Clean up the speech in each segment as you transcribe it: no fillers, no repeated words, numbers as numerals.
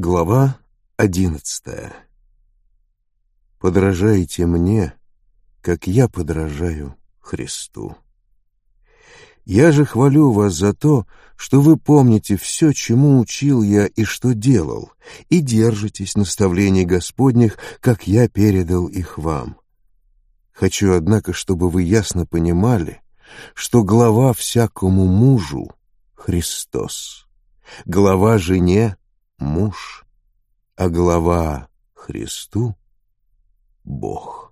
Глава 11. Подражайте мне, как я подражаю Христу. Я же хвалю вас за то, что вы помните все, чему учил я и что делал, и держитесь наставлений Господних, как я передал их вам. Хочу, однако, чтобы вы ясно понимали, что глава всякому мужу — Христос, глава жене — муж, а глава Христу — Бог.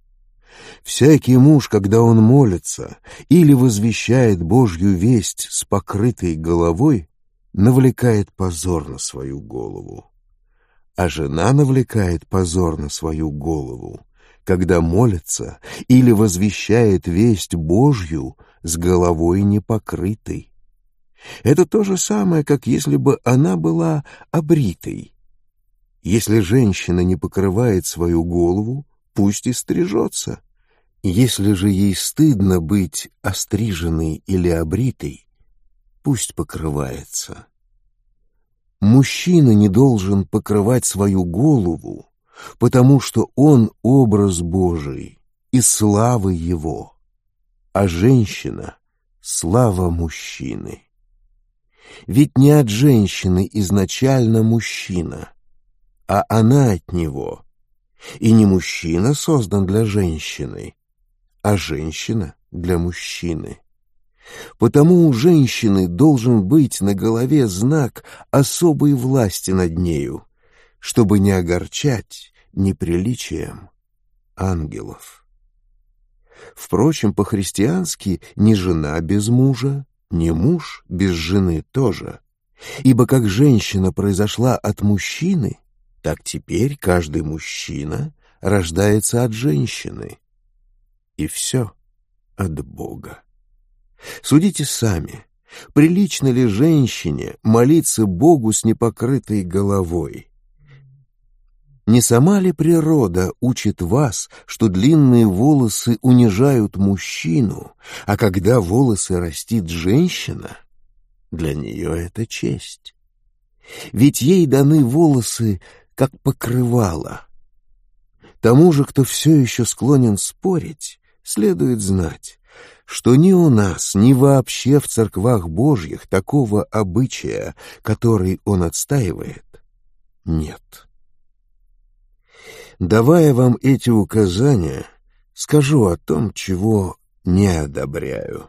Всякий муж, когда он молится или возвещает Божью весть с покрытой головой, навлекает позор на свою голову, а жена навлекает позор на свою голову, когда молится или возвещает весть Божью с головой непокрытой. Это то же самое, как если бы она была обритой. Если женщина не покрывает свою голову, пусть и стрижется. Если же ей стыдно быть остриженной или обритой, пусть покрывается. Мужчина не должен покрывать свою голову, потому что он образ Божий и слава Его, а женщина — слава мужчины. Ведь не от женщины изначально мужчина, а она от него. И не мужчина создан для женщины, а женщина для мужчины. Потому у женщины должен быть на голове знак особой власти над нею, чтобы не огорчать неприличием ангелов. Впрочем, по-христиански ни жена без мужа, ни муж без жены тоже. Ибо как женщина произошла от мужчины, так теперь каждый мужчина рождается от женщины. И все от Бога. Судите сами, прилично ли женщине молиться Богу с непокрытой головой? Не сама ли природа учит вас, что длинные волосы унижают мужчину, а когда волосы растит женщина, для нее это честь? Ведь ей даны волосы как покрывало. Тому же, кто все еще склонен спорить, следует знать, что ни у нас, ни вообще в церквах Божьих такого обычая, который он отстаивает, нет. Давая вам эти указания, скажу о том, чего не одобряю.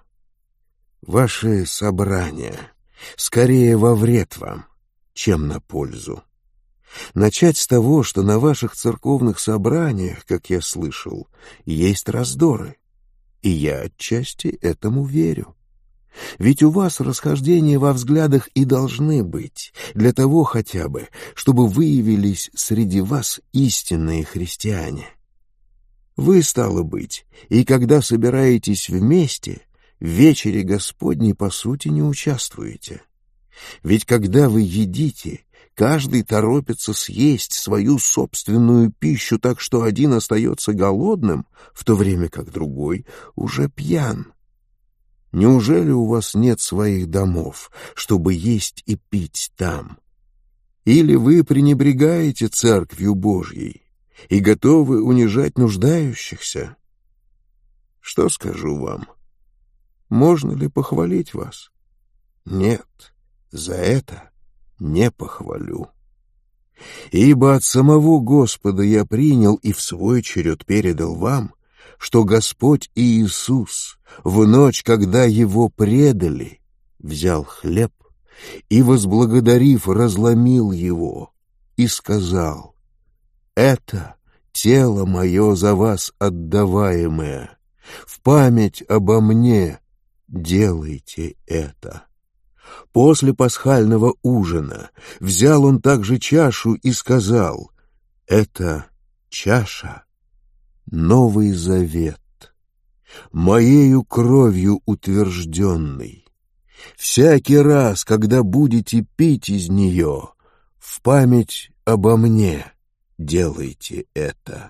Ваши собрания скорее во вред вам, чем на пользу. Начать с того, что на ваших церковных собраниях, как я слышал, есть раздоры, и я отчасти этому верю. Ведь у вас расхождения во взглядах и должны быть, для того хотя бы, чтобы выявились среди вас истинные христиане. Вы, стало быть, и когда собираетесь вместе, в вечере Господней по сути не участвуете. Ведь когда вы едите, каждый торопится съесть свою собственную пищу, так что один остается голодным, в то время как другой уже пьян. Неужели у вас нет своих домов, чтобы есть и пить там? Или вы пренебрегаете Церковью Божьей и готовы унижать нуждающихся? Что скажу вам? Можно ли похвалить вас? Нет, за это не похвалю. Ибо от самого Господа я принял и в свой черед передал вам, что Господь Иисус в ночь, когда Его предали, взял хлеб и, возблагодарив, разломил его и сказал: «Это тело мое за вас отдаваемое, в память обо мне делайте это». После пасхального ужина взял он также чашу и сказал: «Это чаша, Новый Завет, моею кровью утвержденный. Всякий раз, когда будете пить из нее, в память обо мне делайте это.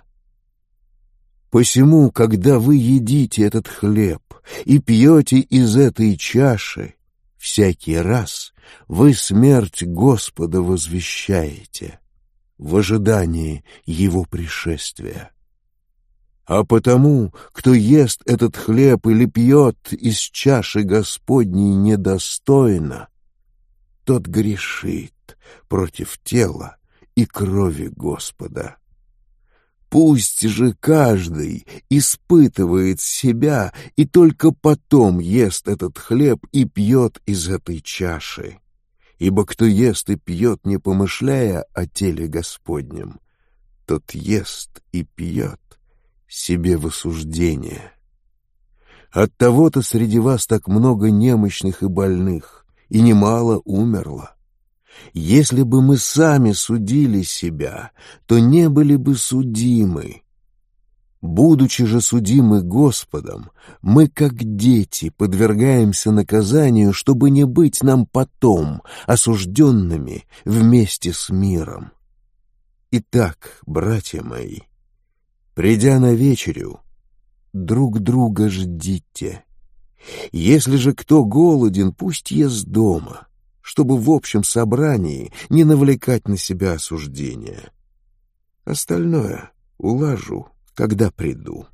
Посему, когда вы едите этот хлеб и пьете из этой чаши, всякий раз вы смерть Господа возвещаете в ожидании Его пришествия. А потому, кто ест этот хлеб или пьет из чаши Господней недостойно, тот грешит против тела и крови Господа. Пусть же каждый испытывает себя и только потом ест этот хлеб и пьет из этой чаши. Ибо кто ест и пьет, не помышляя о теле Господнем, тот ест и пьет себе в осуждение. Оттого-то среди вас так много немощных и больных, и немало умерло. Если бы мы сами судили себя, то не были бы судимы. Будучи же судимы Господом, мы, как дети, подвергаемся наказанию, чтобы не быть нам потом осужденными вместе с миром. Итак, братья мои, придя на вечерю, друг друга ждите. Если же кто голоден, пусть ест дома, чтобы в общем собрании не навлекать на себя осуждения. Остальное улажу, когда приду.